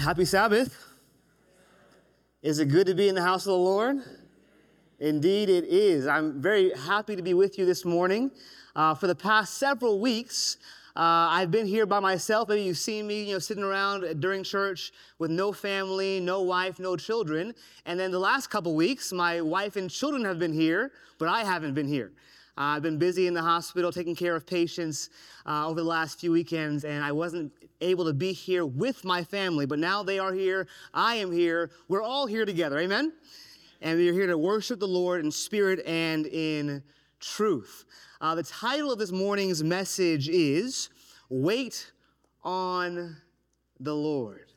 Happy Sabbath. Is it good to be in the house of the Lord? Indeed it is. I'm very happy to be with you this morning. For the past several weeks, I've been here by myself. Maybe you've seen me, sitting around during church with no family, no wife, no children. And then the last couple weeks, my wife and children have been here, but I haven't been here. I've been busy in the hospital taking care of patients over the last few weekends, and I wasn't able to be here with my family. But now they are here. I am here. We're all here together. Amen? And we are here to worship the Lord in spirit and in truth. The title of this morning's message is Wait on the Lord.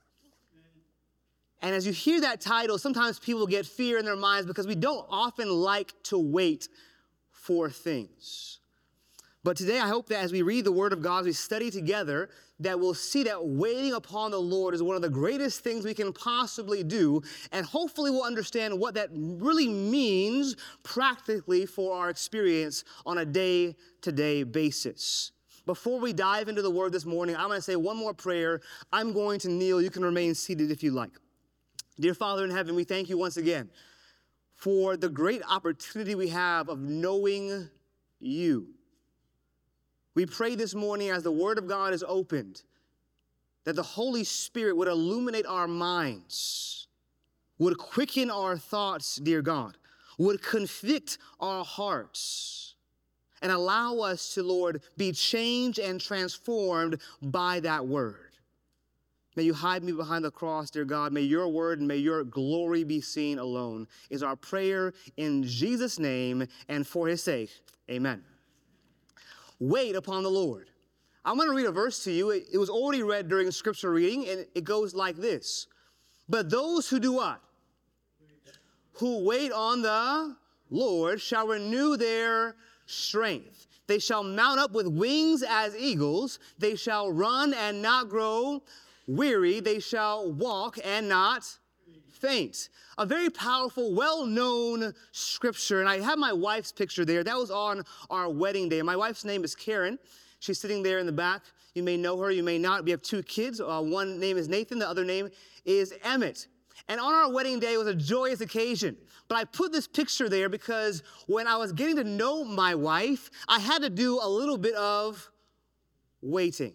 And as you hear that title, sometimes people get fear in their minds because we don't often like to wait for things. But today I hope that as we read the Word of God, as we study together, that we'll see that waiting upon the Lord is one of the greatest things we can possibly do, and hopefully we'll understand what that really means practically for our experience on a day-to-day basis. Before we dive into the Word this morning, I'm going to say one more prayer. I'm going to kneel. You can remain seated if you like. Dear Father in heaven, we thank you once again for the great opportunity we have of knowing you. We pray this morning as the Word of God is opened, that the Holy Spirit would illuminate our minds, would quicken our thoughts, dear God, would convict our hearts, and allow us to, Lord, be changed and transformed by that Word. May you hide me behind the cross, dear God. May your word and may your glory be seen alone, is our prayer in Jesus' name and for his sake. Amen. Wait upon the Lord. I'm going to read a verse to you. It was already read during scripture reading, and it goes like this. But those who do what? Who wait on the Lord shall renew their strength. They shall mount up with wings as eagles. They shall run and not grow weary. They shall walk and not faint. A very powerful, well-known scripture. And I have my wife's picture there. That was on our wedding day. My wife's name is Karen. She's sitting there in the back. You may know her, you may not. We have two kids. One name is Nathan. The other name is Emmett. And on our wedding day, it was a joyous occasion. But I put this picture there because when I was getting to know my wife, I had to do a little bit of waiting.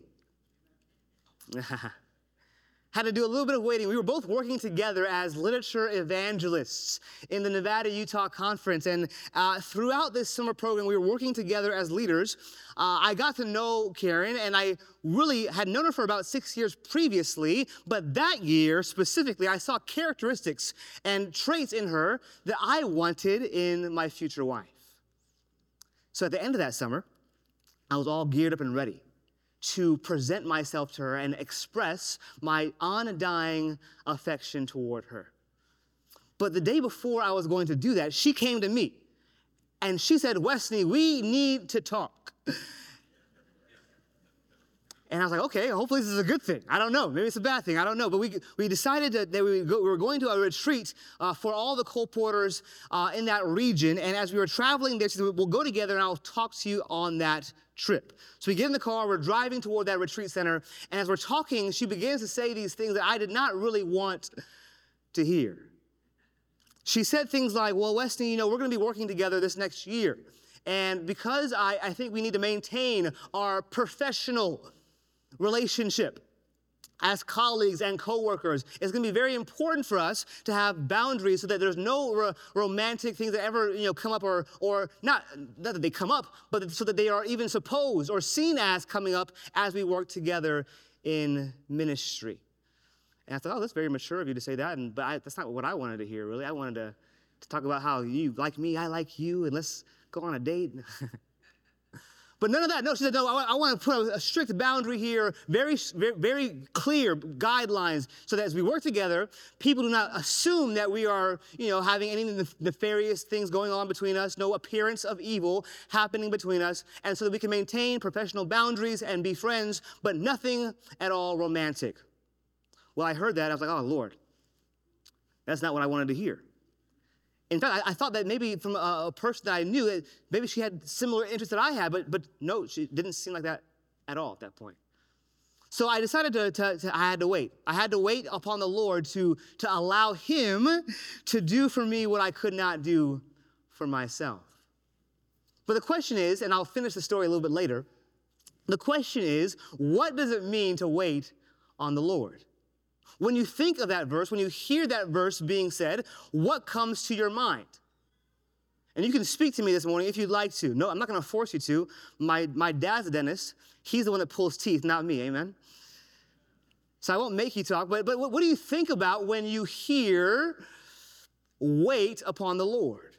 Had to do a little bit of waiting. We were both working together as literature evangelists in the Nevada-Utah Conference. And throughout this summer program, we were working together as leaders. I got to know Karen, and I really had known her for about 6 years previously. But that year, specifically, I saw characteristics and traits in her that I wanted in my future wife. So at the end of that summer, I was all geared up and ready to present myself to her and express my undying affection toward her. But the day before I was going to do that, she came to me and she said, Wesley, we need to talk. And I was like, okay, hopefully this is a good thing. I don't know. Maybe it's a bad thing. I don't know. But we decided that we were going to a retreat for all the colporteurs in that region. And as we were traveling there, she said, we'll go together and I'll talk to you on that trip. So we get in the car, we're driving toward that retreat center. And as we're talking, she begins to say these things that I did not really want to hear. She said things like, well, Wesley, we're going to be working together this next year. And because I think we need to maintain our professional relationship as colleagues and coworkers, it's going to be very important for us to have boundaries so that there's no romantic things that ever come up or not that they come up, but so that they are even supposed or seen as coming up as we work together in ministry. And I thought, oh, that's very mature of you to say that, but that's not what I wanted to hear, really. I wanted to talk about how you like me, I like you, and let's go on a date. But none of that. No, she said, no, I want to put a strict boundary here, very, very, very clear guidelines so that as we work together, people do not assume that we are, having any nefarious things going on between us, no appearance of evil happening between us, and so that we can maintain professional boundaries and be friends, but nothing at all romantic. Well, I heard that. I was like, oh, Lord, that's not what I wanted to hear. In fact, I thought that maybe from a person that I knew, that maybe she had similar interests that I had, but no, she didn't seem like that at all at that point. So I decided I had to wait. I had to wait upon the Lord to allow him to do for me what I could not do for myself. But the question is, and I'll finish the story a little bit later, the question is, what does it mean to wait on the Lord? When you think of that verse, when you hear that verse being said, what comes to your mind? And you can speak to me this morning if you'd like to. No, I'm not going to force you to. My dad's a dentist. He's the one that pulls teeth, not me, amen? So I won't make you talk, but what do you think about when you hear wait upon the Lord?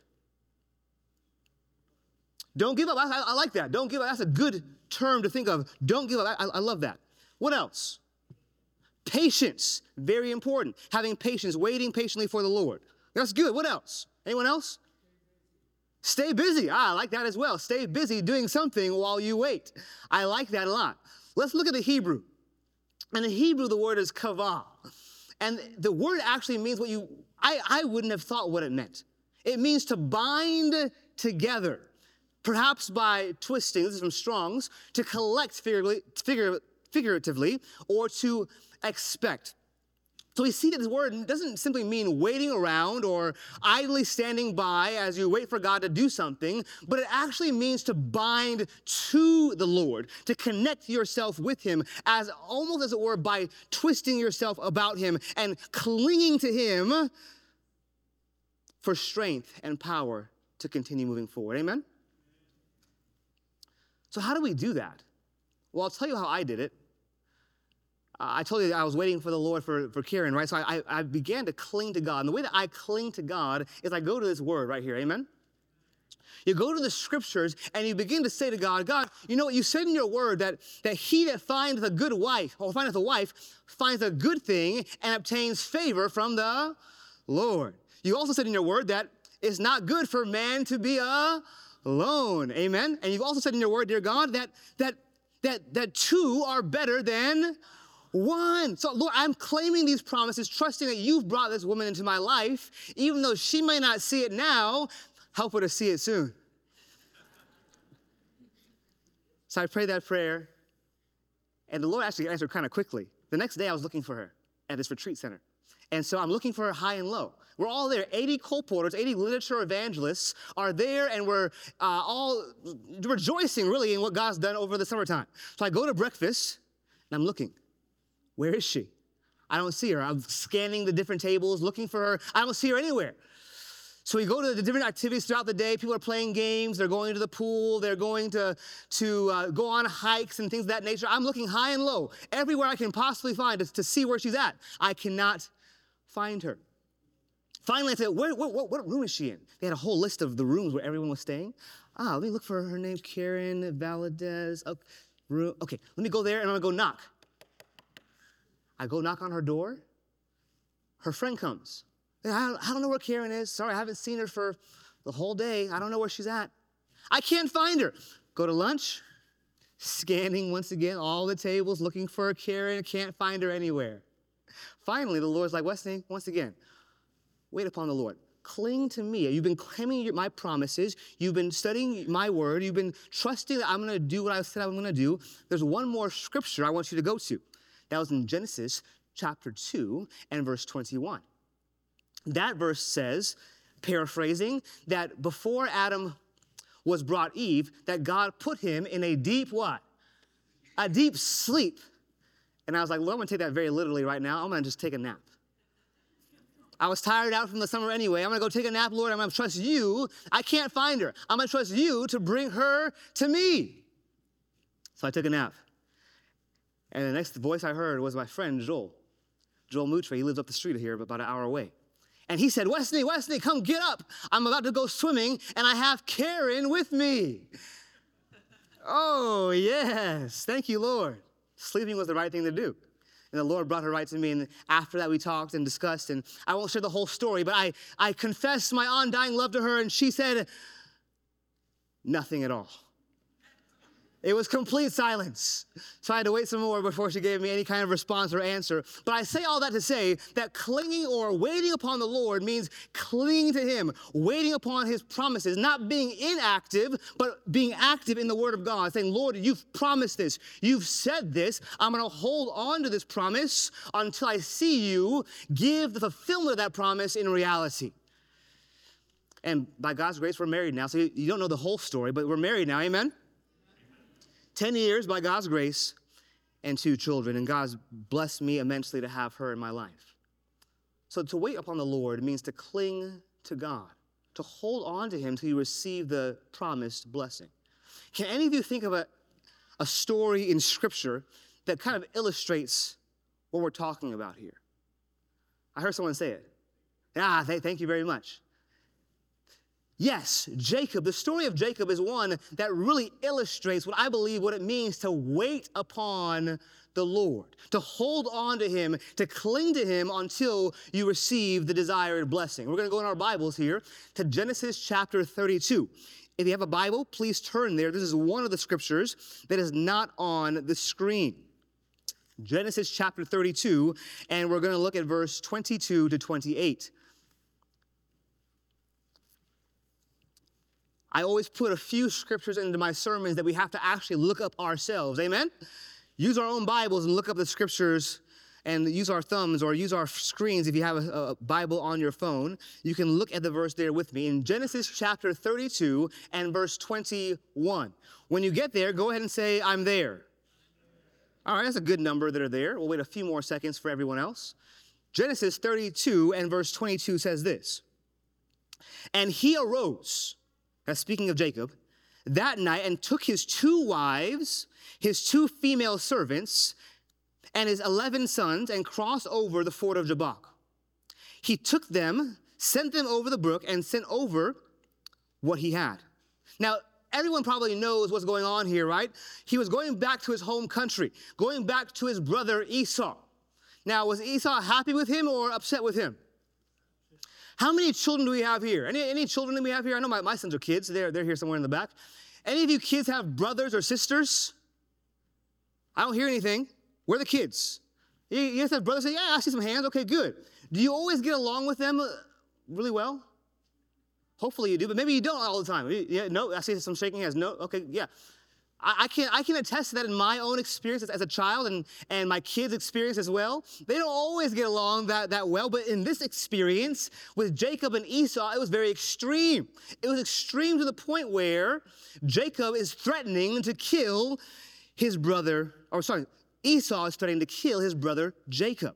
Don't give up. I like that. Don't give up. That's a good term to think of. Don't give up. I love that. What else? Patience. Very important. Having patience, waiting patiently for the Lord. That's good. What else? Anyone else? Stay busy. I like that as well. Stay busy doing something while you wait. I like that a lot. Let's look at the Hebrew. In the Hebrew, the word is kavah. And the word actually means what I wouldn't have thought what it meant. It means to bind together, perhaps by twisting, this is from Strong's, to collect figuratively, or to expect. So we see that this word doesn't simply mean waiting around or idly standing by as you wait for God to do something, but it actually means to bind to the Lord, to connect yourself with him, as almost as it were by twisting yourself about him and clinging to him for strength and power to continue moving forward. Amen? So how do we do that? Well, I'll tell you how I did it. I told you that I was waiting for the Lord for Karen, right? So I began to cling to God. And the way that I cling to God is I go to this word right here, amen? You go to the scriptures and you begin to say to God, God, you know what? You said in your word that he that findeth a good wife, or findeth a wife, finds a good thing and obtains favor from the Lord. You also said in your word that it's not good for man to be alone, amen? And you've also said in your word, dear God, that two are better than one. So, Lord, I'm claiming these promises, trusting that you've brought this woman into my life, even though she may not see it now, help her to see it soon. So I prayed that prayer, and the Lord actually answered kind of quickly. The next day, I was looking for her at this retreat center. And so I'm looking for her high and low. We're all there. 80 colporteurs, 80 literature evangelists are there, and we're all rejoicing, really, in what God's done over the summertime. So I go to breakfast, and I'm looking. Where is she? I don't see her. I'm scanning the different tables, looking for her. I don't see her anywhere. So we go to the different activities throughout the day. People are playing games. They're going to the pool. They're going to go on hikes and things of that nature. I'm looking high and low, everywhere I can possibly find to see where she's at. I cannot find her. Finally, I said, what room is she in? They had a whole list of the rooms where everyone was staying. Let me look for her name, Karen Valadez. Okay, let me go there, and I'm going to go knock. I go knock on her door. Her friend comes. I don't know where Karen is. Sorry, I haven't seen her for the whole day. I don't know where she's at. I can't find her. Go to lunch, scanning once again all the tables, looking for Karen. Can't find her anywhere. Finally, the Lord's like, Wesley, once again, wait upon the Lord. Cling to me. You've been claiming my promises. You've been studying my word. You've been trusting that I'm going to do what I said I'm going to do. There's one more scripture I want you to go to. That was in Genesis chapter 2 and verse 21. That verse says, paraphrasing, that before Adam was brought Eve, that God put him in a deep what? A deep sleep. And I was like, Lord, I'm going to take that very literally right now. I'm going to just take a nap. I was tired out from the summer anyway. I'm going to go take a nap, Lord. I'm going to trust you. I can't find her. I'm going to trust you to bring her to me. So I took a nap. And the next voice I heard was my friend, Joel Mutre. He lives up the street here, about an hour away. And he said, Wesley, come get up. I'm about to go swimming, and I have Karen with me. Oh, yes. Thank you, Lord. Sleeping was the right thing to do. And the Lord brought her right to me. And after that, we talked and discussed. And I won't share the whole story, but I confessed my undying love to her, and she said, nothing at all. It was complete silence. So I had to wait some more before she gave me any kind of response or answer. But I say all that to say that clinging or waiting upon the Lord means clinging to him, waiting upon his promises, not being inactive, but being active in the word of God, saying, Lord, you've promised this. You've said this. I'm going to hold on to this promise until I see you give the fulfillment of that promise in reality. And by God's grace, we're married now. So you don't know the whole story, but we're married now. Amen? 10 years by God's grace and 2 children. And God's blessed me immensely to have her in my life. So to wait upon the Lord means to cling to God, to hold on to him till you receive the promised blessing. Can any of you think of a story in Scripture that kind of illustrates what we're talking about here? I heard someone say it. Thank you very much. Yes, Jacob, the story of Jacob is one that really illustrates what I believe what it means to wait upon the Lord, to hold on to him, to cling to him until you receive the desired blessing. We're going to go in our Bibles here to Genesis chapter 32. If you have a Bible, please turn there. This is one of the scriptures that is not on the screen. Genesis chapter 32, and we're going to look at verse 22 to 28. I always put a few scriptures into my sermons that we have to actually look up ourselves. Amen? Use our own Bibles and look up the scriptures and use our thumbs or use our screens if you have a Bible on your phone. You can look at the verse there with me. In Genesis chapter 32 and verse 21. When you get there, go ahead and say, I'm there. All right, that's a good number that are there. We'll wait a few more seconds for everyone else. Genesis 32 and verse 22 says this. And he arose, that's speaking of Jacob, that night and took his 2 wives, his 2 female servants, and his 11 sons and crossed over the ford of Jabbok. He took them, sent them over the brook, and sent over what he had. Now, everyone probably knows what's going on here, right? He was going back to his home country, going back to his brother Esau. Now, was Esau happy with him or upset with him? How many children do we have here? Any children that we have here? I know my sons are kids. They're here somewhere in the back. Any of you kids have brothers or sisters? I don't hear anything. Where are the kids? You guys have brothers say, yeah, I see some hands. Okay, good. Do you always get along with them really well? Hopefully you do, but maybe you don't all the time. Yeah, no, I see some shaking hands. No, okay, yeah. I can attest to that in my own experience as a child and my kids' experience as well. They don't always get along that well, but in this experience with Jacob and Esau, it was very extreme. It was extreme to the point where Jacob is threatening to kill his brother, Esau is threatening to kill his brother Jacob.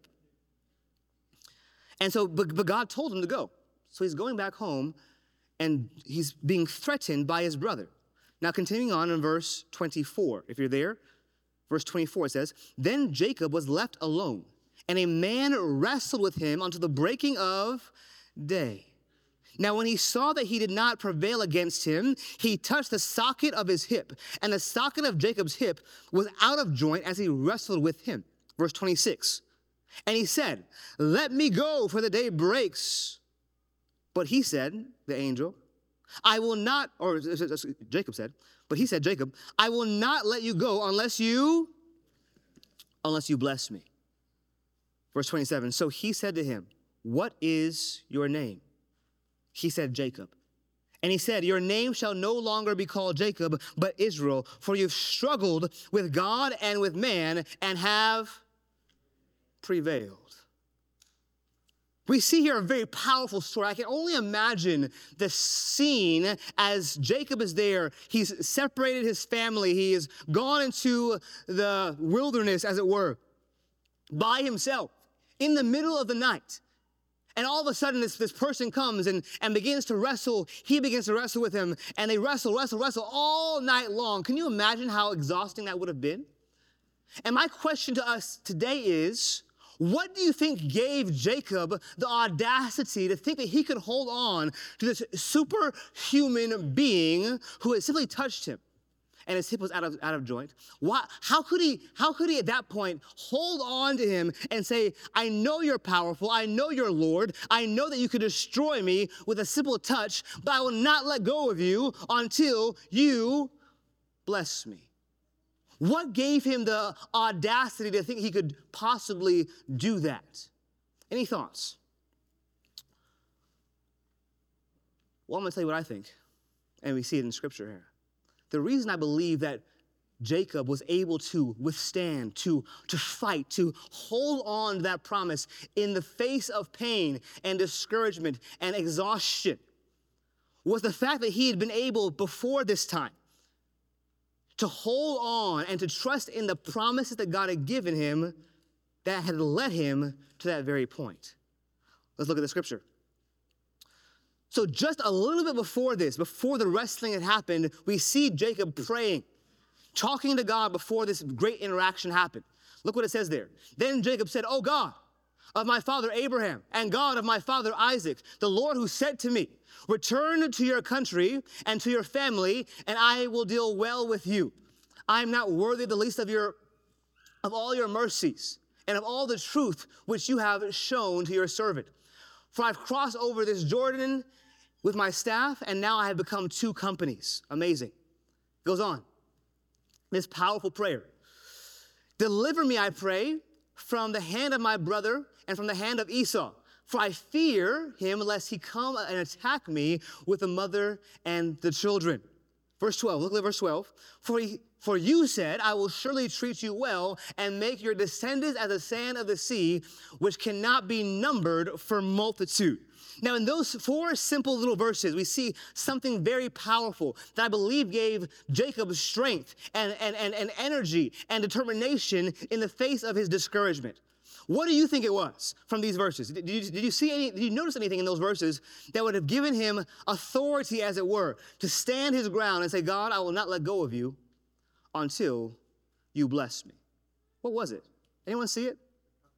And so, but God told him to go. So he's going back home and he's being threatened by his brother. Now, continuing on in verse 24, if you're there, verse 24 says, Then Jacob was left alone, and a man wrestled with him until the breaking of day. Now, when he saw that he did not prevail against him, he touched the socket of his hip, and the socket of Jacob's hip was out of joint as he wrestled with him. Verse 26, And he said, Let me go, for the day breaks. But he said, the angel, I will not, or Jacob said, but he said, Jacob, I will not let you go unless you bless me. Verse 27, so he said to him, What is your name? He said, Jacob. And he said, Your name shall no longer be called Jacob, but Israel, for you've struggled with God and with man and have prevailed. We see here a very powerful story. I can only imagine the scene as Jacob is there. He's separated his family. He has gone into the wilderness, as it were, by himself in the middle of the night. And all of a sudden, this person comes and begins to wrestle. He begins to wrestle with him, and they wrestle all night long. Can you imagine how exhausting that would have been? And my question to us today is, what do you think gave Jacob the audacity to think that he could hold on to this superhuman being who had simply touched him and his hip was out of joint? How could he at that point hold on to him and say, I know you're powerful, I know you're Lord, I know that you could destroy me with a simple touch, but I will not let go of you until you bless me. What gave him the audacity to think he could possibly do that? Any thoughts? Well, I'm going to tell you what I think, and we see it in Scripture here. The reason I believe that Jacob was able to withstand, to fight, to hold on to that promise in the face of pain and discouragement and exhaustion was the fact that he had been able before this time to hold on and to trust in the promises that God had given him that had led him to that very point. Let's look at the Scripture. So just a little bit before this, before the wrestling had happened, we see Jacob praying, talking to God before this great interaction happened. Look what it says there. Then Jacob said, "O God of my father Abraham and God of my father Isaac, the Lord who said to me, 'Return to your country and to your family, and I will deal well with you. I am not worthy the least of all your mercies and of all the truth which you have shown to your servant. For I've crossed over this Jordan with my staff, and now I have become two companies.'" Amazing. Goes on. This powerful prayer. "Deliver me, I pray, from the hand of my brother and from the hand of Esau. For I fear him lest he come and attack me with the mother and the children." Verse 12, look at verse 12. For you said, "I will surely treat you well and make your descendants as the sand of the sea, which cannot be numbered for multitude." Now, in those four simple little verses, we see something very powerful that I believe gave Jacob strength and energy and determination in the face of his discouragement. What do you think it was from these verses? Did you notice anything in those verses that would have given him authority, as it were, to stand his ground and say, "God, I will not let go of you until you bless me"? What was it? Anyone see it?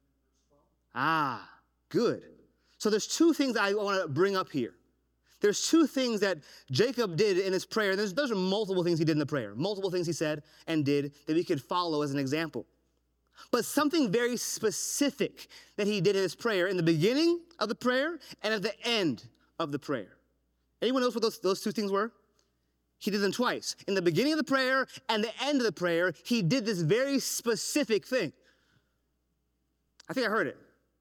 Good. So there's two things I want to bring up here. There's two things that Jacob did in his prayer. Those are multiple things he did in the prayer, multiple things he said and did that we could follow as an example. But something very specific that he did in his prayer in the beginning of the prayer and at the end of the prayer. Anyone else what those two things were? He did them twice. In the beginning of the prayer and the end of the prayer, he did this very specific thing. I think I heard it.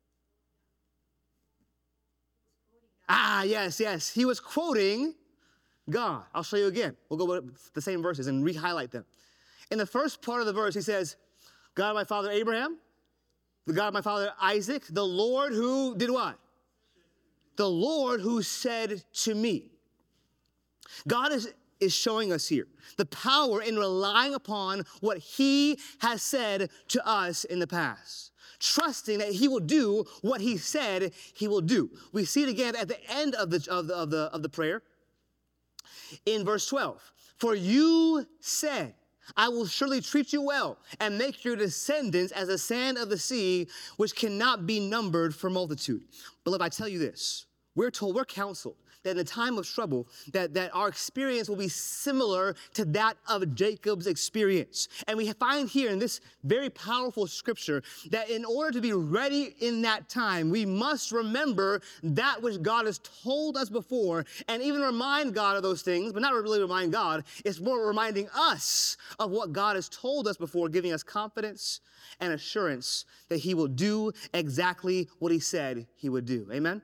Yes. He was quoting God. I'll show you again. We'll go with the same verses and re-highlight them. In the first part of the verse, he says, "God of my father Abraham, the God of my father Isaac, the Lord who did what? The Lord who said to me." God is showing us here the power in relying upon what he has said to us in the past, trusting that he will do what he said he will do. We see it again at the end of the prayer in verse 12. "For you said, I will surely treat you well and make your descendants as the sand of the sea, which cannot be numbered for multitude." Beloved, I tell you this, we're counseled that in the time of trouble, that our experience will be similar to that of Jacob's experience. And we find here in this very powerful scripture that in order to be ready in that time, we must remember that which God has told us before and even remind God of those things, but not really remind God. It's more reminding us of what God has told us before, giving us confidence and assurance that he will do exactly what he said he would do. Amen?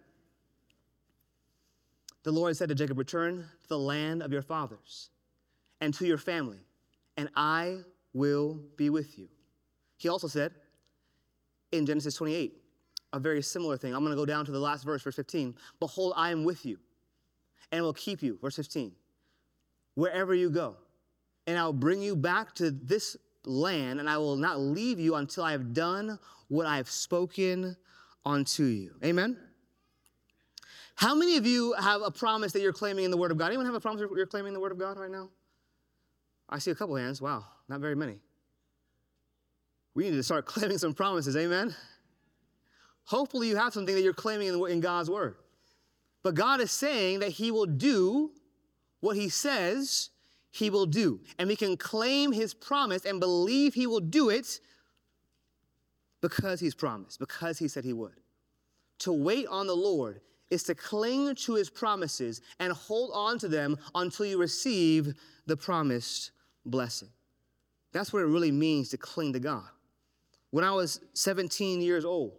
The Lord said to Jacob, "Return to the land of your fathers and to your family, and I will be with you." He also said in Genesis 28, a very similar thing. I'm going to go down to the last verse, verse 15. "Behold, I am with you and will keep you," verse 15, "wherever you go. And I will bring you back to this land, and I will not leave you until I have done what I have spoken unto you." Amen? How many of you have a promise that you're claiming in the Word of God? Anyone have a promise you're claiming in the Word of God right now? I see a couple hands. Wow, not very many. We need to start claiming some promises, amen? Hopefully you have something that you're claiming in God's Word. But God is saying that he will do what he says he will do. And we can claim his promise and believe he will do it because he's promised, because he said he would. To wait on the Lord is to cling to his promises and hold on to them until you receive the promised blessing. That's what it really means to cling to God. When I was 17 years old,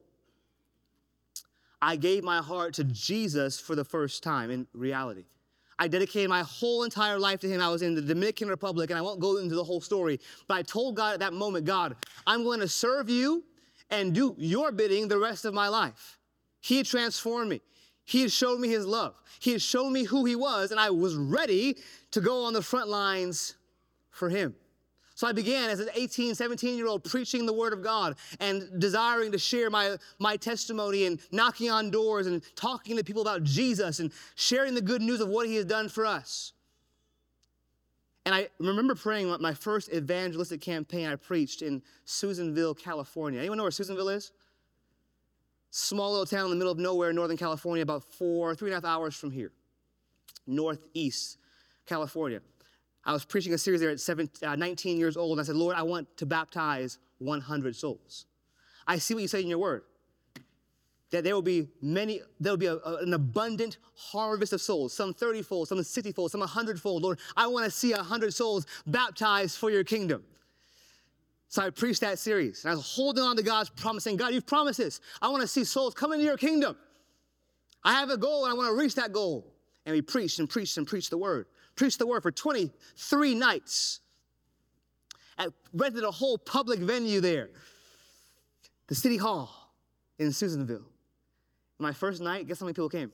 I gave my heart to Jesus for the first time in reality. I dedicated my whole entire life to him. I was in the Dominican Republic, and I won't go into the whole story, but I told God at that moment, God, I'm going to serve you and do your bidding the rest of my life. He had transformed me. He had showed me his love. He had shown me who he was, and I was ready to go on the front lines for him. So I began as an 18, 17-year-old preaching the word of God and desiring to share my testimony and knocking on doors and talking to people about Jesus and sharing the good news of what he has done for us. And I remember praying my first evangelistic campaign I preached in Susanville, California. Anyone know where Susanville is? Small little town in the middle of nowhere in Northern California, about 3.5 hours from here. Northeast California. I was preaching a series there at 19 years old, and I said, Lord, I want to baptize 100 souls. I see what you say in your word, that there will be an abundant harvest of souls, some 30-fold, some 60-fold, some 100-fold. Lord, I want to see 100 souls baptized for your kingdom. So I preached that series, and I was holding on to God's promise, saying, God, you've promised this. I want to see souls come into your kingdom. I have a goal, and I want to reach that goal. And we preached and preached and preached the word. Preached the word for 23 nights. Rented a whole public venue there. The City Hall in Susanville. My first night, guess how many people came?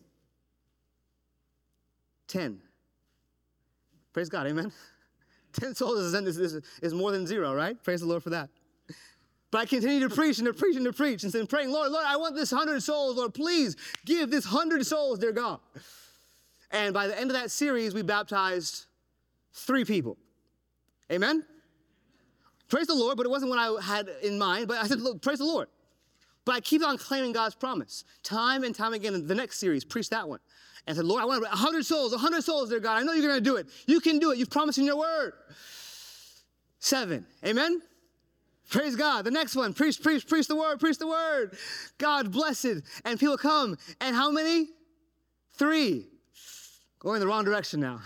10. Praise God, amen? 10 souls is more than 0, right? Praise the Lord for that. But I continued to preach and to preach and to preach and praying, Lord, I want this 100 souls. Lord, please give this 100 souls, dear God. And by the end of that series, we baptized 3 people. Amen? Praise the Lord, but it wasn't what I had in mind. But I said, look, praise the Lord. But I keep on claiming God's promise. Time and time again, the next series, preach that one. And I said, Lord, I want 100 souls, dear God. I know you're going to do it. You can do it. You've promised in your word. 7. Amen? Praise God. The next one, preach the word. God blessed. And people come. And how many? 3. Going in the wrong direction now.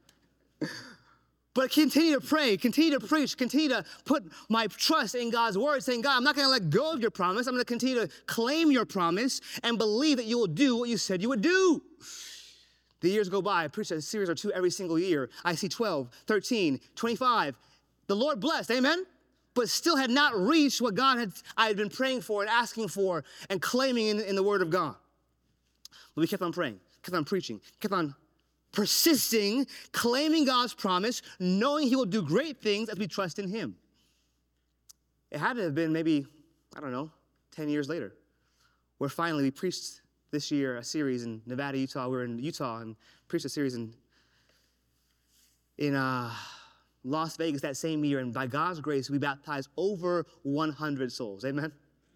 But continue to pray, continue to preach, continue to put my trust in God's word, saying, God, I'm not going to let go of your promise. I'm going to continue to claim your promise and believe that you will do what you said you would do. The years go by. I preach a series or 2 every single year. I see 12, 13, 25. The Lord blessed, amen? But still had not reached what I had been praying for and asking for and claiming in the word of God. But we kept on praying, kept on preaching, kept on persisting, claiming God's promise, knowing he will do great things as we trust in him. It had to have been maybe, 10 years later, where finally we preached this year a series in Nevada, Utah. We were in Utah and preached a series in Las Vegas that same year. And by God's grace, we baptized over 100 souls. Amen?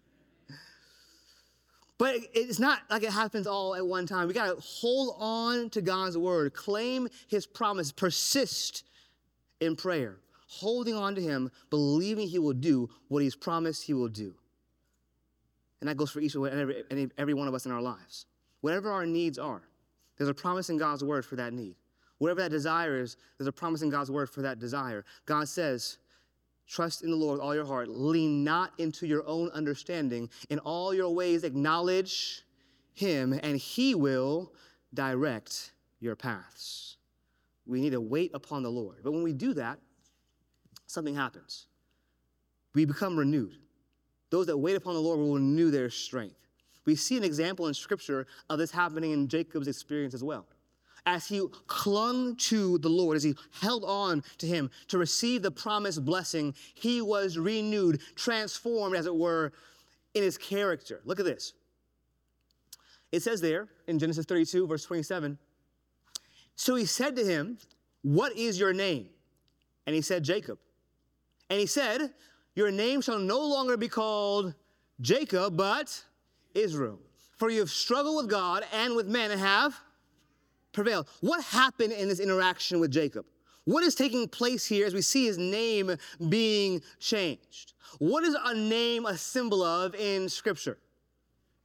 But it's not like it happens all at one time. We got to hold on to God's word, claim his promise, persist in prayer, holding on to him, believing he will do what he's promised he will do. And that goes for each and every one of us in our lives. Whatever our needs are, there's a promise in God's word for that need. Whatever that desire is, there's a promise in God's word for that desire. God says, trust in the Lord with all your heart. Lean not into your own understanding. In all your ways, acknowledge him, and he will direct your paths. We need to wait upon the Lord. But when we do that, something happens. We become renewed. Those that wait upon the Lord will renew their strength. We see an example in Scripture of this happening in Jacob's experience as well. As he clung to the Lord, as he held on to him to receive the promised blessing, he was renewed, transformed, as it were, in his character. Look at this. It says there in Genesis 32, verse 27, so he said to him, what is your name? And he said, Jacob. And he said, your name shall no longer be called Jacob, but Israel. For you have struggled with God and with men and have prevailed. What happened in this interaction with Jacob? What is taking place here as we see his name being changed? What is a name a symbol of in Scripture?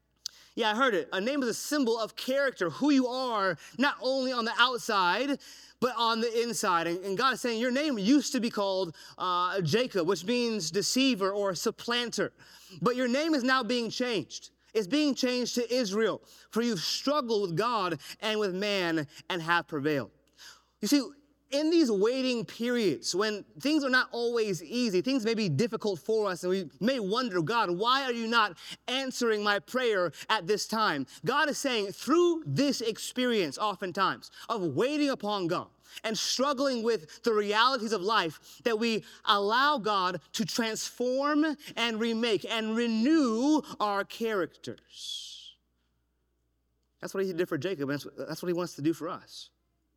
Yeah, I heard it. A name is a symbol of character, who you are, not only on the outside, but on the inside. And God is saying, your name used to be called Jacob, which means deceiver or supplanter. But your name is now being changed. It's being changed to Israel, for you've struggled with God and with man and have prevailed. You see, in these waiting periods, when things are not always easy, things may be difficult for us, and we may wonder, God, why are you not answering my prayer at this time? God is saying, through this experience, oftentimes, of waiting upon God and struggling with the realities of life, that we allow God to transform and remake and renew our characters. That's what he did for Jacob, and that's what he wants to do for us.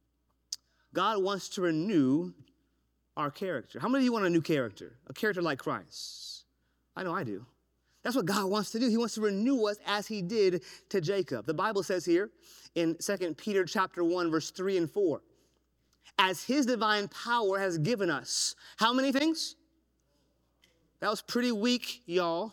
God wants to renew our character. How many of you want a new character? A character like Christ? I know I do. That's what God wants to do. He wants to renew us as he did to Jacob. The Bible says here in 2 Peter chapter 1, verse 3 and 4, as his divine power has given us, how many things? That was pretty weak, y'all.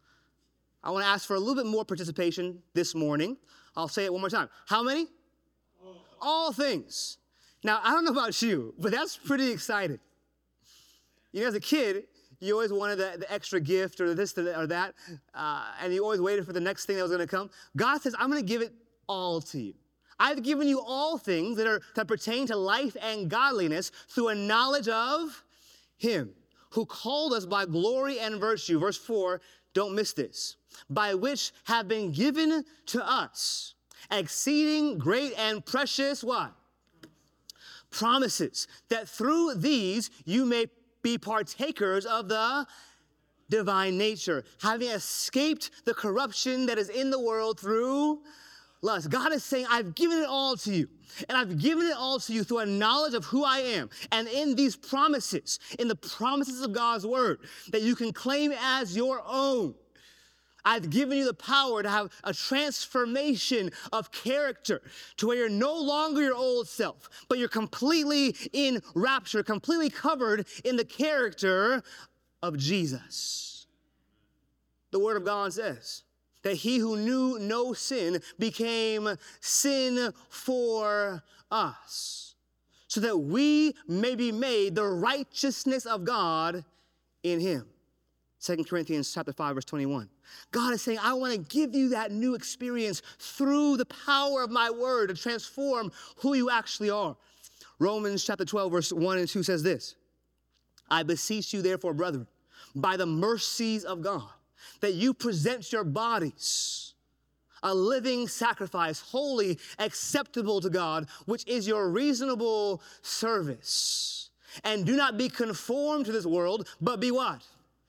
I want to ask for a little bit more participation this morning. I'll say it one more time. How many? All things. Now, I don't know about you, but that's pretty exciting. You know, as a kid, you always wanted the extra gift or this or that, and you always waited for the next thing that was going to come. God says, I'm going to give it all to you. I've given you all things that pertain to life and godliness through a knowledge of him who called us by glory and virtue. Verse 4, don't miss this. By which have been given to us exceeding great and precious what? Promises, that through these you may be partakers of the divine nature, having escaped the corruption that is in the world through lust. God is saying, I've given it all to you, and I've given it all to you through a knowledge of who I am. And in these promises, in the promises of God's word, that you can claim as your own, I've given you the power to have a transformation of character to where you're no longer your old self, but you're completely in rapture, completely covered in the character of Jesus. The Word of God says that he who knew no sin became sin for us, so that we may be made the righteousness of God in him. 2 Corinthians chapter 5, verse 21. God is saying, I want to give you that new experience through the power of my word to transform who you actually are. Romans chapter 12, verse 1 and 2 says this, I beseech you therefore, brethren, by the mercies of God, that you present your bodies a living sacrifice, holy, acceptable to God, which is your reasonable service. And do not be conformed to this world, but be what?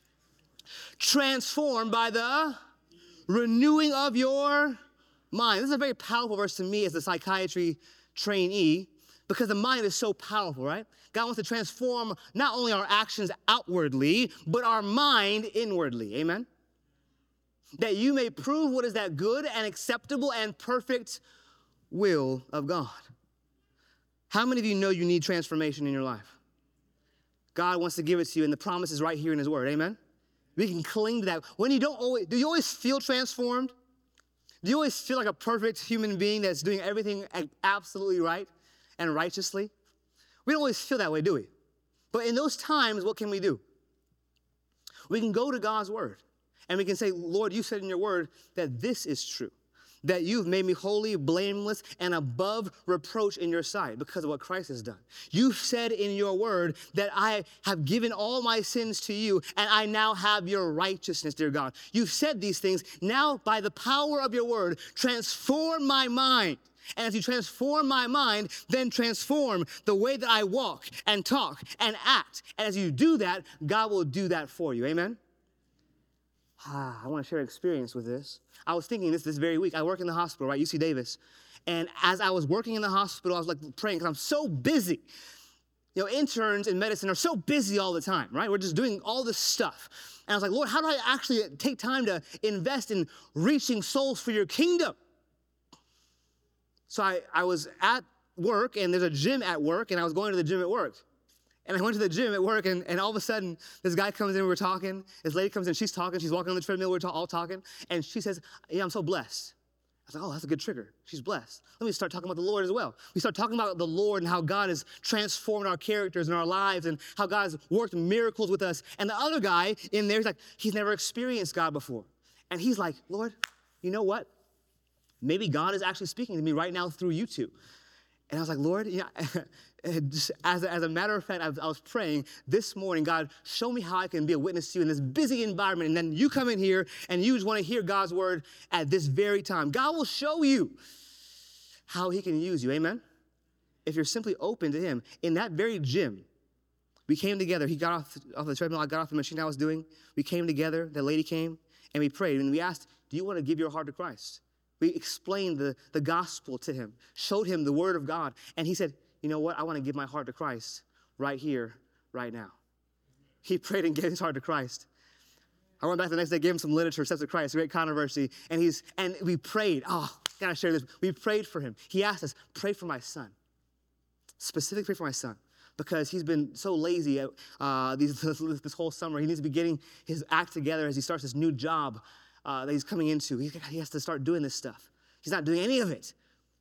Transformed by the renewing of your mind. This is a very powerful verse to me as a psychiatry trainee, because the mind is so powerful, right? God wants to transform not only our actions outwardly, but our mind inwardly. Amen? That you may prove what is that good and acceptable and perfect will of God. How many of you know you need transformation in your life? God wants to give it to you, and the promise is right here in his word. Amen? We can cling to that. When you do you always feel transformed? Do you always feel like a perfect human being that's doing everything absolutely right and righteously? We don't always feel that way, do we? But in those times, what can we do? We can go to God's word, and we can say, Lord, you said in your word that this is true, that you've made me holy, blameless, and above reproach in your sight because of what Christ has done. You've said in your word that I have given all my sins to you, and I now have your righteousness, dear God. You've said these things. Now, by the power of your word, transform my mind. And as you transform my mind, then transform the way that I walk and talk and act. And as you do that, God will do that for you. Amen? I want to share an experience with this. I was thinking this very week. I work in the hospital, right, UC Davis. And as I was working in the hospital, I was like praying because I'm so busy. You know, interns in medicine are so busy all the time, right? We're just doing all this stuff. And I was like, Lord, how do I actually take time to invest in reaching souls for your kingdom? So I was at work, and there's a gym at work, and I was going to the gym at work. And I went to the gym at work, and all of a sudden, this guy comes in, we're talking. This lady comes in, she's talking, she's walking on the treadmill, we're all talking. And she says, yeah, I'm so blessed. was like, oh, that's a good trigger. She's blessed. Let me start talking about the Lord as well. We start talking about the Lord and how God has transformed our characters and our lives and how God has worked miracles with us. And the other guy in there, he's never experienced God before. And he's like, Lord, you know what? Maybe God is actually speaking to me right now through you two. And I was like, Lord, just as a matter of fact, I was praying this morning, God, show me how I can be a witness to you in this busy environment. And then you come in here and you just want to hear God's word at this very time. God will show you how he can use you. Amen? If you're simply open to him. In that very gym, we came together. He got off the treadmill. I got off the machine I was doing. We came together. The lady came and we prayed. And we asked, do you want to give your heart to Christ? We explained the gospel to him, showed him the word of God. And he said, you know what? I want to give my heart to Christ right here, right now. He prayed and gave his heart to Christ. I went back the next day, gave him some literature, Steps of Christ, great controversy. And we prayed. Oh, gotta share this. We prayed for him. He asked us, pray for my son. Specifically pray for my son. Because he's been so lazy this whole summer. He needs to be getting his act together as he starts this new job that he's coming into. He has to start doing this stuff. He's not doing any of it.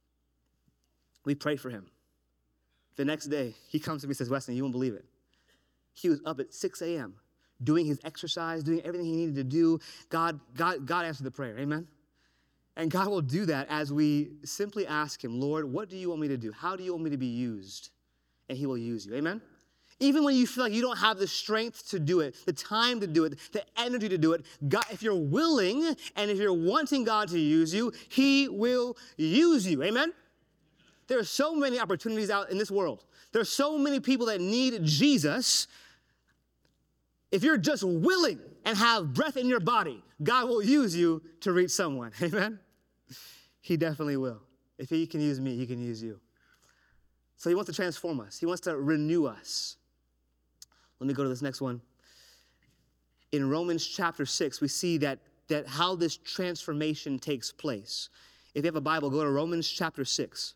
We prayed for him. The next day, he comes to me and says, Weston, you won't believe it. He was up at 6 a.m. doing his exercise, doing everything he needed to do. God answered the prayer, amen? And God will do that as we simply ask him, Lord, what do you want me to do? How do you want me to be used? And he will use you, amen? Even when you feel like you don't have the strength to do it, the time to do it, the energy to do it, God, if you're willing and if you're wanting God to use you, he will use you, amen? There are so many opportunities out in this world. There are so many people that need Jesus. If you're just willing and have breath in your body, God will use you to reach someone, amen? He definitely will. If he can use me, he can use you. So he wants to transform us. He wants to renew us. Let me go to this next one. In Romans chapter 6, we see that how this transformation takes place. If you have a Bible, go to Romans chapter 6.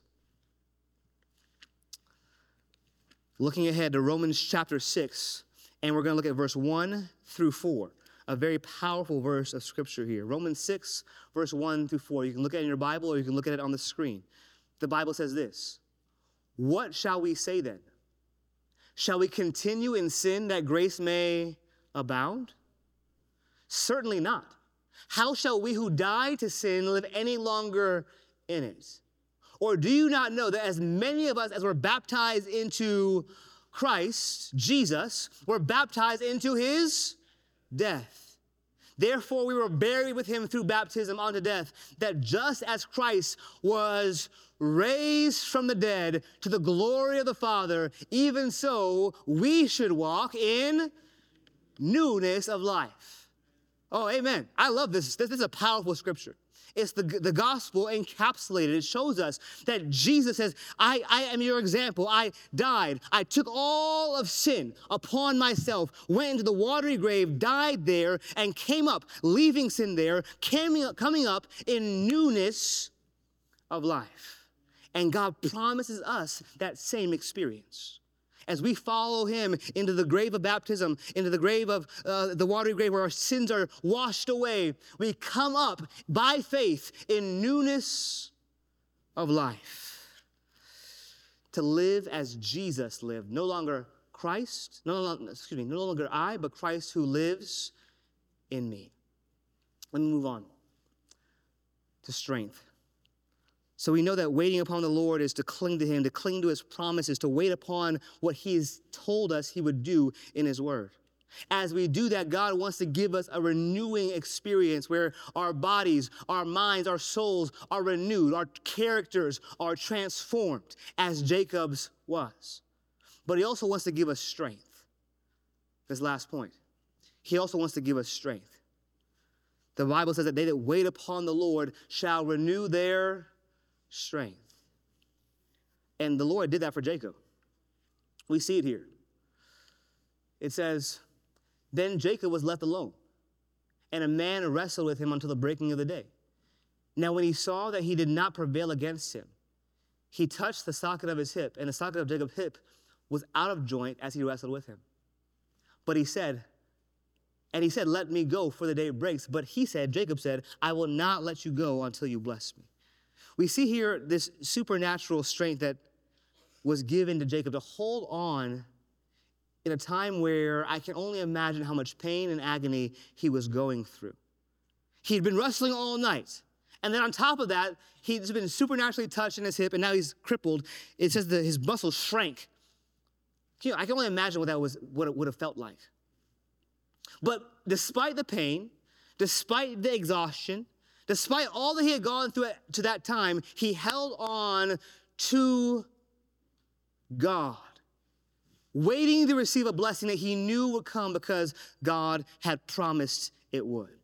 Looking ahead to Romans chapter 6, and we're going to look at verse 1 through 4, a very powerful verse of Scripture here. Romans 6, verse 1 through 4. You can look at it in your Bible or you can look at it on the screen. The Bible says this, what shall we say then? Shall we continue in sin that grace may abound? Certainly not. How shall we who died to sin live any longer in it? Or do you not know that as many of us as were baptized into Christ, Jesus, were baptized into his death? Therefore we were buried with him through baptism unto death, that just as Christ was raised from the dead to the glory of the Father, even so we should walk in newness of life. Oh, amen. I love this. This is a powerful scripture. It's the gospel encapsulated. It shows us that Jesus says, I am your example. I died. I took all of sin upon myself, went into the watery grave, died there, and came up, leaving sin there, coming up in newness of life. And God promises us that same experience. As we follow him into the grave of baptism, into the grave of the watery grave where our sins are washed away, we come up by faith in newness of life. To live as Jesus lived. No longer no longer I, but Christ who lives in me. Let me move on to strength. So we know that waiting upon the Lord is to cling to him, to cling to his promises, to wait upon what he has told us he would do in his word. As we do that, God wants to give us a renewing experience where our bodies, our minds, our souls are renewed, our characters are transformed as Jacob's was. But he also wants to give us strength. This last point. He also wants to give us strength. The Bible says that they that wait upon the Lord shall renew their strength. And the Lord did that for Jacob. We see it here. It says, then Jacob was left alone, and a man wrestled with him until the breaking of the day. Now when he saw that he did not prevail against him, he touched the socket of his hip, and the socket of Jacob's hip was out of joint as he wrestled with him. But he said, let me go, for the day breaks. But Jacob said, I will not let you go until you bless me. We see here this supernatural strength that was given to Jacob to hold on in a time where I can only imagine how much pain and agony he was going through. He'd been wrestling all night. And then on top of that, he's been supernaturally touched in his hip, and now he's crippled. It says that his muscles shrank. I can only imagine what it would have felt like. But despite the pain, despite the exhaustion, despite all that he had gone through to that time, he held on to God, waiting to receive a blessing that he knew would come because God had promised it would.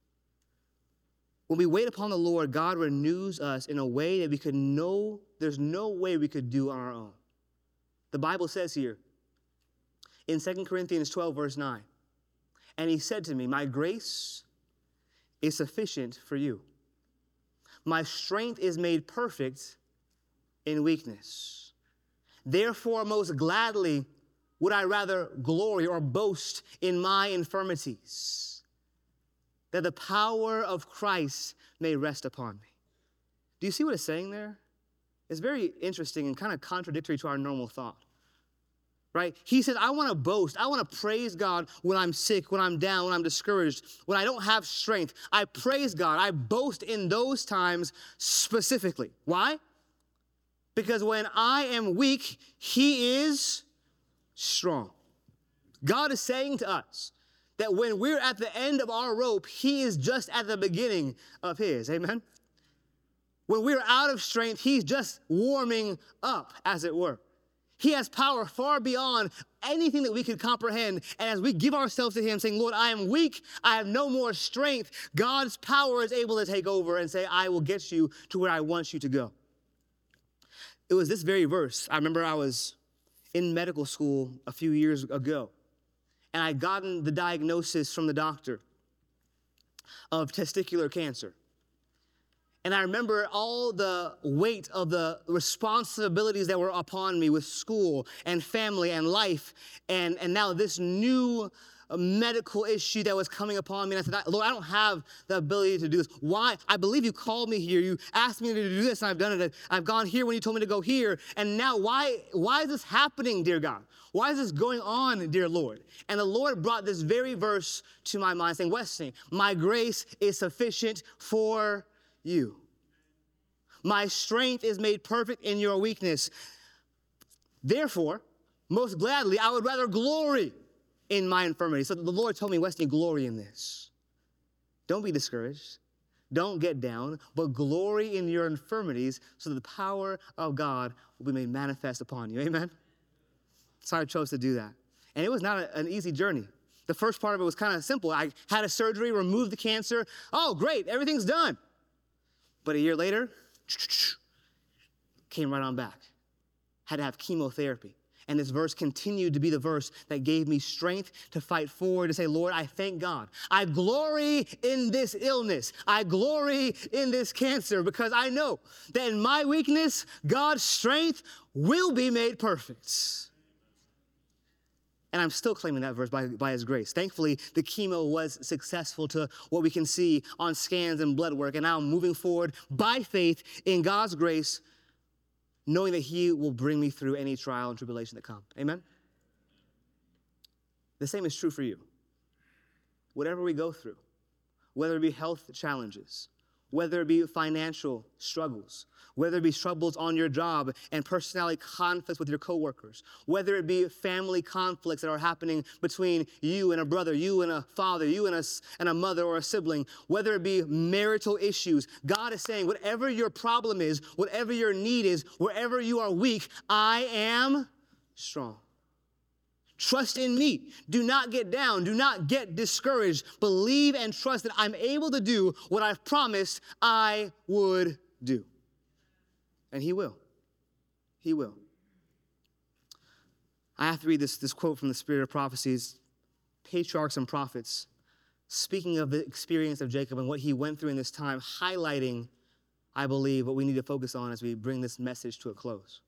When we wait upon the Lord, God renews us in a way that there's no way we could do on our own. The Bible says here in 2 Corinthians 12, verse 9, and he said to me, my grace is sufficient for you. My strength is made perfect in weakness. Therefore, most gladly would I rather glory or boast in my infirmities, that the power of Christ may rest upon me. Do you see what it's saying there? It's very interesting and kind of contradictory to our normal thought, right? He says, I want to boast. I want to praise God when I'm sick, when I'm down, when I'm discouraged, when I don't have strength. I praise God. I boast in those times specifically. Why? Because when I am weak, he is strong. God is saying to us that when we're at the end of our rope, he is just at the beginning of his. Amen? When we're out of strength, he's just warming up, as it were. He has power far beyond anything that we could comprehend. And as we give ourselves to him, saying, Lord, I am weak, I have no more strength, God's power is able to take over and say, I will get you to where I want you to go. It was this very verse. I remember I was in medical school a few years ago, and I'd gotten the diagnosis from the doctor of testicular cancer. And I remember all the weight of the responsibilities that were upon me with school and family and life, and now this new medical issue that was coming upon me. And I said, Lord, I don't have the ability to do this. Why? I believe you called me here. You asked me to do this, and I've done it. I've gone here when you told me to go here. And now why is this happening, dear God? Why is this going on, dear Lord? And the Lord brought this very verse to my mind, saying, Wesley, my grace is sufficient for you. My strength is made perfect in your weakness. Therefore, most gladly, I would rather glory in my infirmity. So the Lord told me, Wesley, glory in this. Don't be discouraged. Don't get down, but glory in your infirmities so that the power of God will be made manifest upon you. Amen? So I chose to do that. And it was not an easy journey. The first part of it was kind of simple. I had a surgery, removed the cancer. Oh, great, everything's done. But a year later, came right on back. Had to have chemotherapy. And this verse continued to be the verse that gave me strength to fight forward, to say, Lord, I thank God. I glory in this illness. I glory in this cancer because I know that in my weakness, God's strength will be made perfect. And I'm still claiming that verse by his grace. Thankfully, the chemo was successful to what we can see on scans and blood work. And now I'm moving forward by faith in God's grace, knowing that he will bring me through any trial and tribulation that come. Amen? The same is true for you. Whatever we go through, whether it be health challenges, whether it be financial struggles, whether it be troubles on your job and personality conflicts with your coworkers, whether it be family conflicts that are happening between you and a brother, you and a father, you and a mother or a sibling, whether it be marital issues, God is saying, whatever your problem is, whatever your need is, wherever you are weak, I am strong. Trust in me. Do not get down. Do not get discouraged. Believe and trust that I'm able to do what I've promised I would do. And he will. He will. I have to read this quote from the Spirit of Prophecies, Patriarchs and Prophets, speaking of the experience of Jacob and what he went through in this time, highlighting, I believe, what we need to focus on as we bring this message to a close.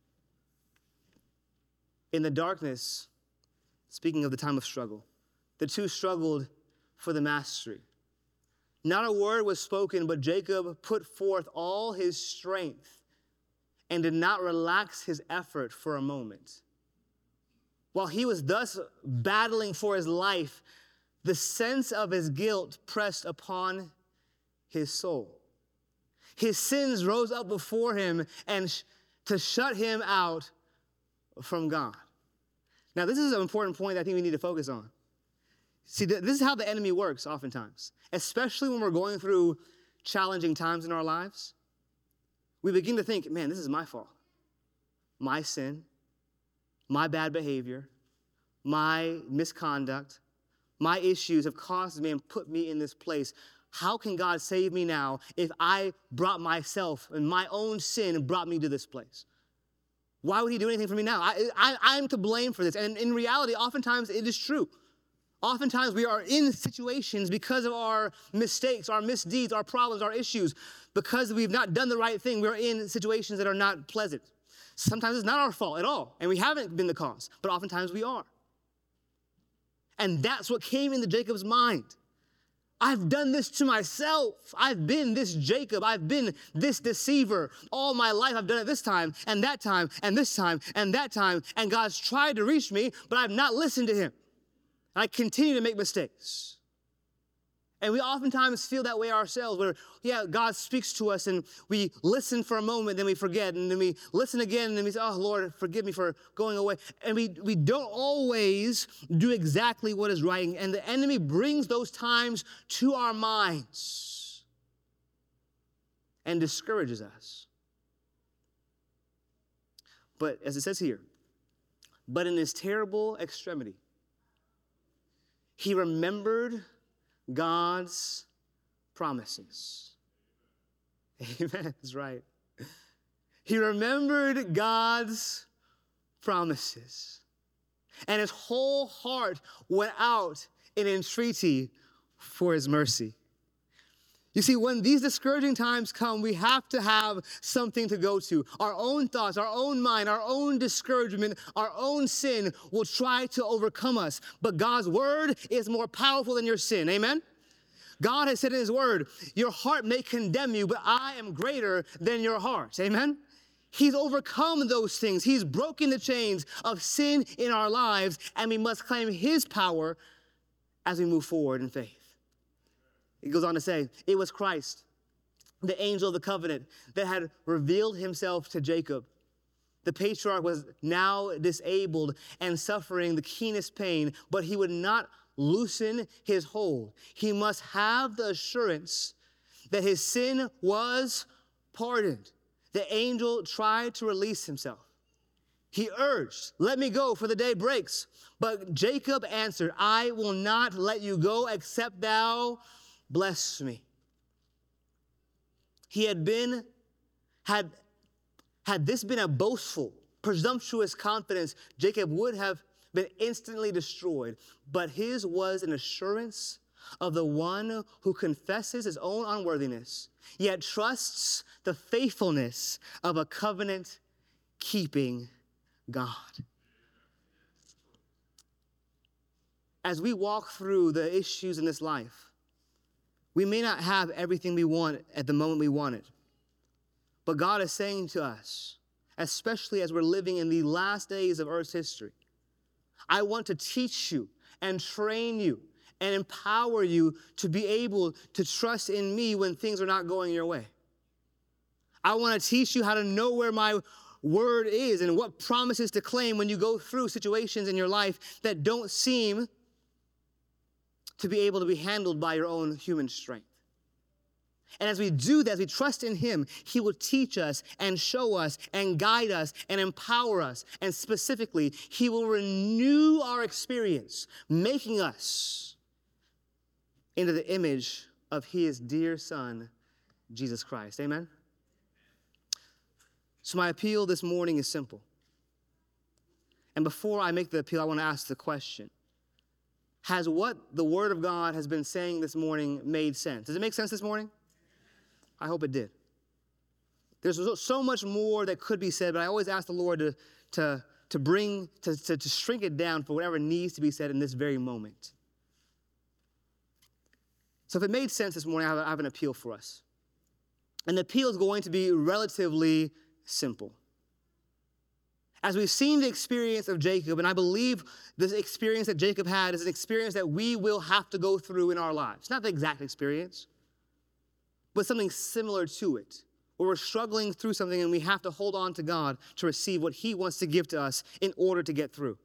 In the darkness, speaking of the time of struggle, the two struggled for the mastery. Not a word was spoken, but Jacob put forth all his strength and did not relax his effort for a moment. While he was thus battling for his life, the sense of his guilt pressed upon his soul. His sins rose up before him and to shut him out from God. Now, this is an important point that I think we need to focus on. See, this is how the enemy works oftentimes, especially when we're going through challenging times in our lives. We begin to think, man, this is my fault. My sin, my bad behavior, my misconduct, my issues have caused me and put me in this place. How can God save me now if I brought myself and my own sin brought me to this place? Why would he do anything for me now? I'm to blame for this. And in reality, oftentimes it is true. Oftentimes we are in situations because of our mistakes, our misdeeds, our problems, our issues. Because we've not done the right thing, we're in situations that are not pleasant. Sometimes it's not our fault at all, and we haven't been the cause, but oftentimes we are. And that's what came into Jacob's mind. I've done this to myself. I've been this Jacob. I've been this deceiver. All my life I've done it this time and that time and this time and that time. And God's tried to reach me, but I've not listened to him. And I continue to make mistakes. And we oftentimes feel that way ourselves where, God speaks to us and we listen for a moment, then we forget. And then we listen again and then we say, oh, Lord, forgive me for going away. And we don't always do exactly what is right. And the enemy brings those times to our minds and discourages us. But as it says here, but in his terrible extremity, he remembered God's promises. Amen. That's right. He remembered God's promises. And his whole heart went out in entreaty for his mercy. You see, when these discouraging times come, we have to have something to go to. Our own thoughts, our own mind, our own discouragement, our own sin will try to overcome us. But God's word is more powerful than your sin. Amen? God has said in his word, your heart may condemn you, but I am greater than your heart. Amen? He's overcome those things. He's broken the chains of sin in our lives, and we must claim his power as we move forward in faith. He goes on to say, it was Christ, the angel of the covenant, that had revealed himself to Jacob. The patriarch was now disabled and suffering the keenest pain, but he would not loosen his hold. He must have the assurance that his sin was pardoned. The angel tried to release himself. He urged, let me go, for the day breaks. But Jacob answered, I will not let you go except thou bless me. Had this been a boastful, presumptuous confidence, Jacob would have been instantly destroyed. But his was an assurance of the one who confesses his own unworthiness, yet trusts the faithfulness of a covenant-keeping God. As we walk through the issues in this life, we may not have everything we want at the moment we want it. But God is saying to us, especially as we're living in the last days of Earth's history, I want to teach you and train you and empower you to be able to trust in me when things are not going your way. I want to teach you how to know where my word is and what promises to claim when you go through situations in your life that don't seem to be able to be handled by your own human strength. And as we do that, as we trust in him, he will teach us and show us and guide us and empower us. And specifically, he will renew our experience, making us into the image of his dear son, Jesus Christ. Amen? So my appeal this morning is simple. And before I make the appeal, I want to ask the question. Has what the Word of God has been saying this morning made sense? Does it make sense this morning? I hope it did. There's so much more that could be said, but I always ask the Lord to shrink it down for whatever needs to be said in this very moment. So if it made sense this morning, I have an appeal for us. And the appeal is going to be relatively simple. As we've seen the experience of Jacob, and I believe this experience that Jacob had is an experience that we will have to go through in our lives. Not the exact experience, but something similar to it, where we're struggling through something and we have to hold on to God to receive what he wants to give to us in order to get through.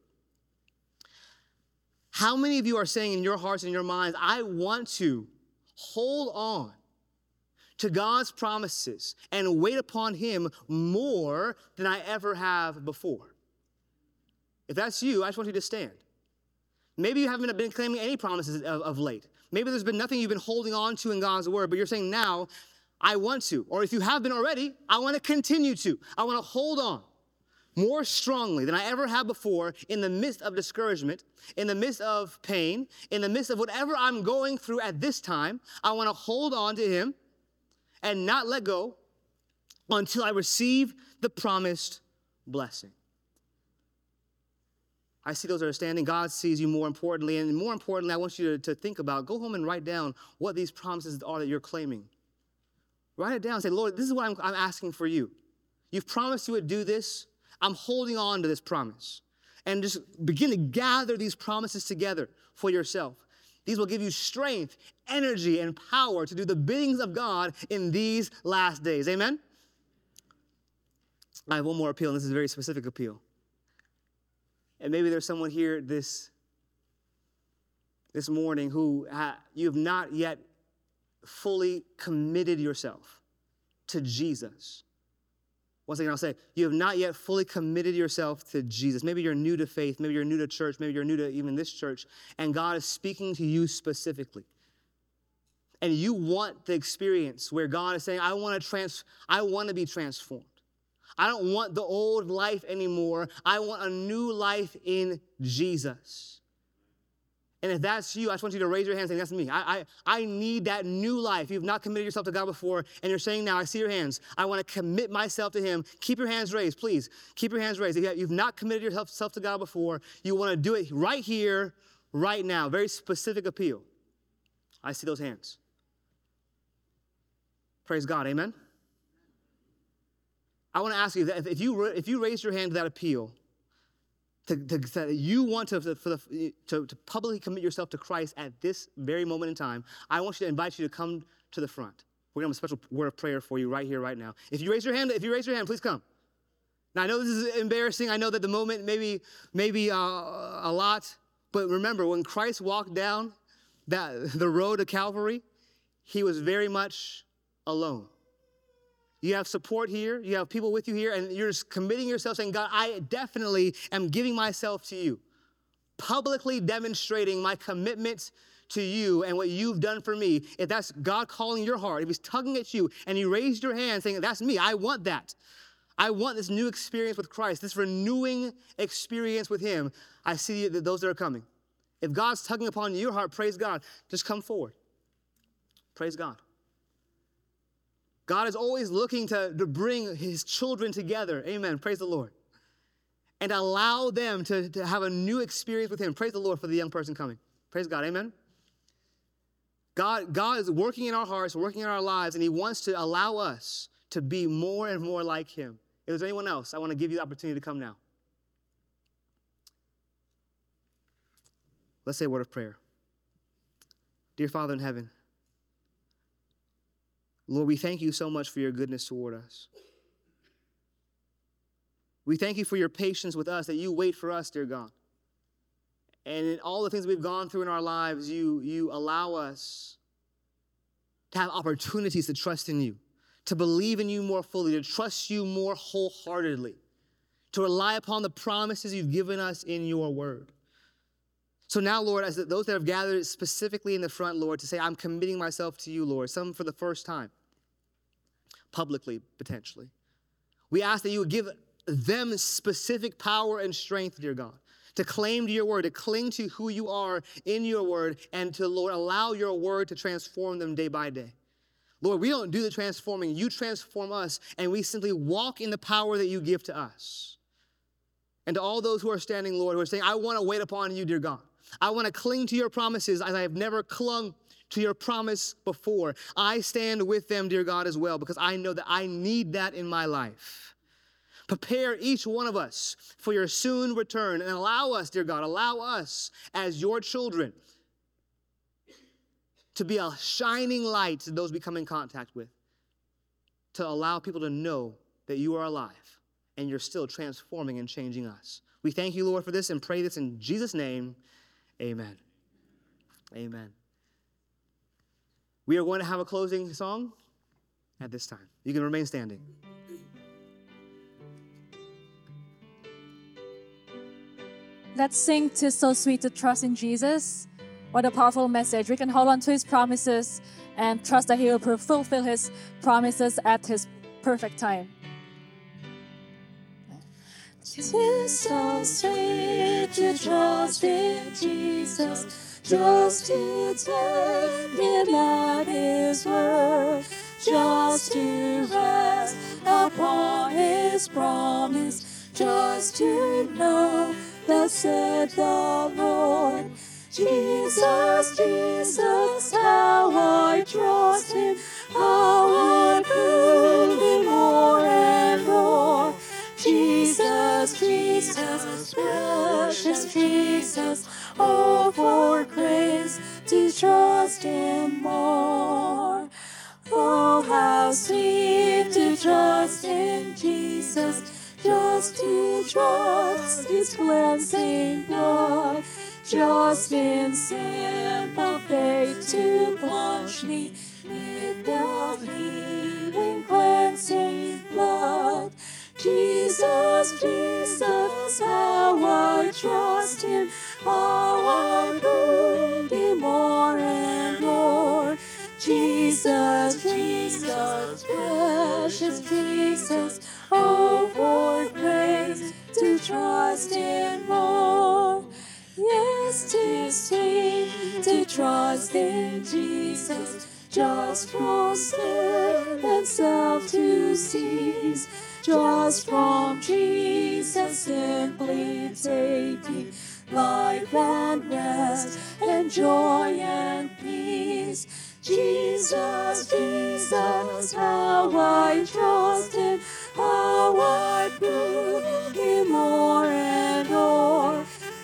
How many of you are saying in your hearts and your minds, I want to hold on to God's promises and wait upon him more than I ever have before? If that's you, I just want you to stand. Maybe you haven't been claiming any promises of late. Maybe there's been nothing you've been holding on to in God's word, but you're saying now, I want to. Or if you have been already, I want to continue to. I want to hold on more strongly than I ever have before in the midst of discouragement, in the midst of pain, in the midst of whatever I'm going through at this time. I want to hold on to him and not let go until I receive the promised blessing. I see those that are standing. God sees you more importantly. And more importantly, I want you to think about, go home and write down what these promises are that you're claiming. Write it down. Say, Lord, this is what I'm asking for you. You've promised you would do this. I'm holding on to this promise. And just begin to gather these promises together for yourself. These will give you strength, energy, and power to do the biddings of God in these last days. Amen? I have one more appeal, and this is a very specific appeal. And maybe there's someone here this morning who you have not yet fully committed yourself to Jesus. Once again, I'll say, you have not yet fully committed yourself to Jesus. Maybe you're new to faith. Maybe you're new to church. Maybe you're new to even this church. And God is speaking to you specifically. And you want the experience where God is saying, I want to be transformed. I don't want the old life anymore. I want a new life in Jesus. And if that's you, I just want you to raise your hand saying, that's me. I need that new life. You've not committed yourself to God before, and you're saying now, I see your hands. I want to commit myself to him. Keep your hands raised, please. Keep your hands raised. If you've not committed yourself to God before, you want to do it right here, right now. Very specific appeal. I see those hands. Praise God, amen? I want to ask you, that if you raise your hand to that appeal, that you want to publicly commit yourself to Christ at this very moment in time, I want to invite you to come to the front. We're going to have a special word of prayer for you right here, right now. If you raise your hand, please come. Now, I know this is embarrassing. I know that the moment maybe a lot, but remember, when Christ walked down the road to Calvary, he was very much alone. You have support here. You have people with you here, and you're just committing yourself saying, God, I definitely am giving myself to you, publicly demonstrating my commitment to you and what you've done for me. If that's God calling your heart, if he's tugging at you, and you raised your hand saying, that's me, I want that. I want this new experience with Christ, this renewing experience with him. I see those that are coming. If God's tugging upon your heart, praise God. Just come forward. Praise God. God is always looking to bring his children together. Amen. Praise the Lord. And allow them to have a new experience with him. Praise the Lord for the young person coming. Praise God. Amen. God is working in our hearts, working in our lives, and he wants to allow us to be more and more like him. If there's anyone else, I want to give you the opportunity to come now. Let's say a word of prayer. Dear Father in heaven, Lord, we thank you so much for your goodness toward us. We thank you for your patience with us, that you wait for us, dear God. And in all the things we've gone through in our lives, you allow us to have opportunities to trust in you, to believe in you more fully, to trust you more wholeheartedly, to rely upon the promises you've given us in your word. So now, Lord, as those that have gathered specifically in the front, Lord, to say, I'm committing myself to you, Lord, some for the first time, publicly, potentially. We ask that you would give them specific power and strength, dear God, to claim to your word, to cling to who you are in your word, and to, Lord, allow your word to transform them day by day. Lord, we don't do the transforming. You transform us, and we simply walk in the power that you give to us. And to all those who are standing, Lord, who are saying, I want to wait upon you, dear God. I want to cling to your promises as I have never clung to your promise before. I stand with them, dear God, as well, because I know that I need that in my life. Prepare each one of us for your soon return, and allow us, dear God, allow us as your children to be a shining light to those we come in contact with, to allow people to know that you are alive and you're still transforming and changing us. We thank you, Lord, for this and pray this in Jesus' name. Amen. Amen. We are going to have a closing song at this time. You can remain standing. Let's sing "'Tis So Sweet to Trust in Jesus." What a powerful message. We can hold on to His promises and trust that He will fulfill His promises at His perfect time. "'Tis so sweet to trust in Jesus, just to take Him at His word, just to rest upon His promise, just to know thus said the Lord. Jesus, Jesus, how I trust Him, how I prove Him more and more. Jesus, Jesus, precious Jesus, oh, for grace to trust Him more. Oh, how sweet to trust in Jesus, just to trust His cleansing blood, just in simple faith to plunge me with the healing cleansing blood. Jesus, Jesus, how I trust Him, how I prove Him more and more. Jesus, Jesus, precious Jesus, oh, for grace to trust in more. Yes, 'tis sweet to trust in Jesus, just from sin and self to cease, just from Jesus simply taking life and rest and joy and peace. Jesus, Jesus, how I trust Him, how I prove Him more and more.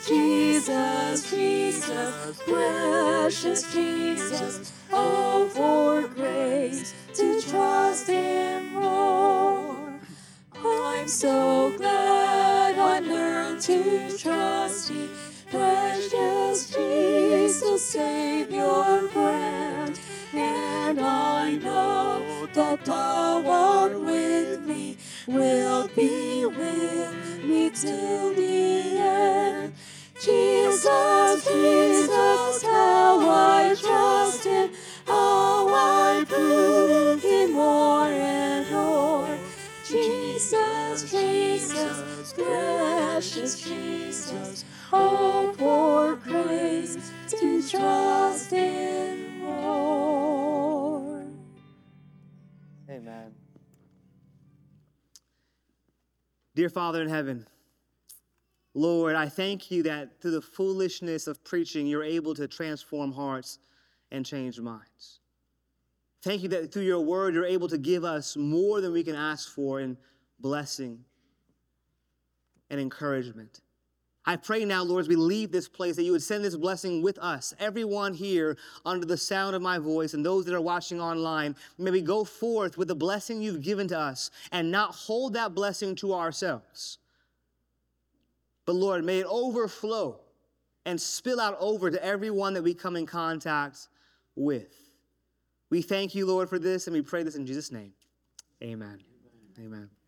Jesus, Jesus, precious Jesus, oh, for grace to trust Him more. I'm so glad I learned to trust Thee, precious Jesus, Savior, friend. And I know that Thou art with me, will be with me till the end. Jesus, Jesus, how I trust Him, how I prove Him more and more. Jesus, Jesus, precious Jesus, oh, for grace to trust Him more. Amen. Dear Father in heaven, Lord, I thank you that through the foolishness of preaching, you're able to transform hearts and change minds. Thank you that through your word, you're able to give us more than we can ask for in blessing and encouragement. I pray now, Lord, as we leave this place, that you would send this blessing with us. Everyone here under the sound of my voice and those that are watching online, may we go forth with the blessing you've given to us and not hold that blessing to ourselves. But Lord, may it overflow and spill out over to everyone that we come in contact with. We thank you, Lord, for this, and we pray this in Jesus' name. Amen. Amen.